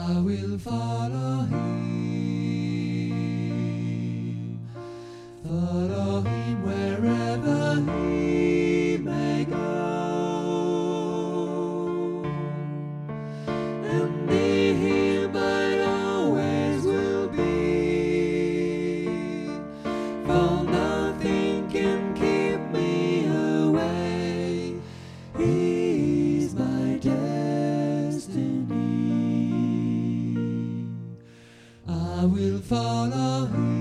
I will follow him, wherever he may go, and in him I always will be, for nothing can keep me away. He is my destiny. I will follow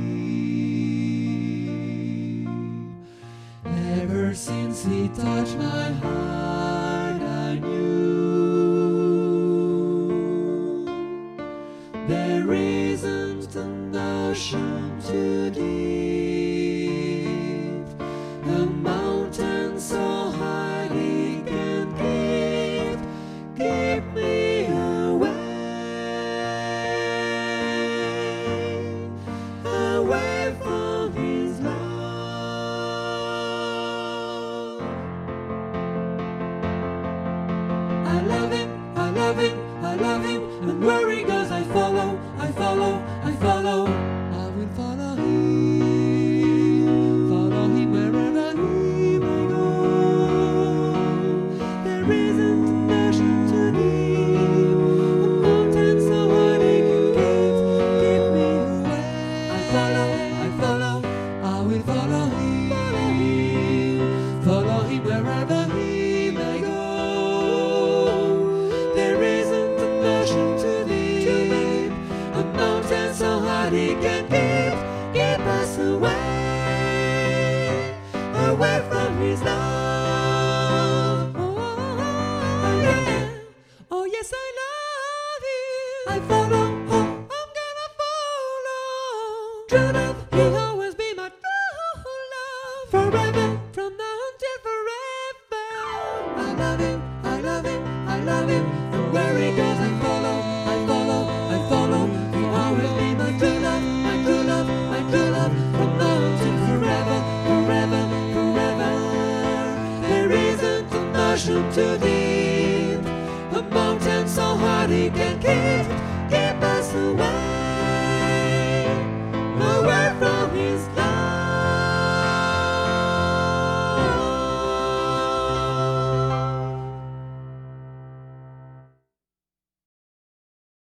him. Ever since he touched my heart, I knew there isn't an ocean too deep, a mountain so high he can keep me away from his love. I love him, I love him, I love him, and where he goes I follow, I follow, I follow. I will follow him wherever he may go. There isn't an ocean too deep, a mountain so high he can keep me away. I follow, I will follow him wherever he may go. There isn't an ocean too deep, a mountain so high he can keep us away from his love. Oh yes, I love him. I follow, I'm gonna follow. True love, he'll always be my true love. Forever, from now until forever. I love him, I love him, I love him. And where he goes I follow, I follow, I follow. He'll always be my true love, my true love, my true love. From now until forever, forever, forever. There isn't an ocean too deep, a mountain so hard he can keep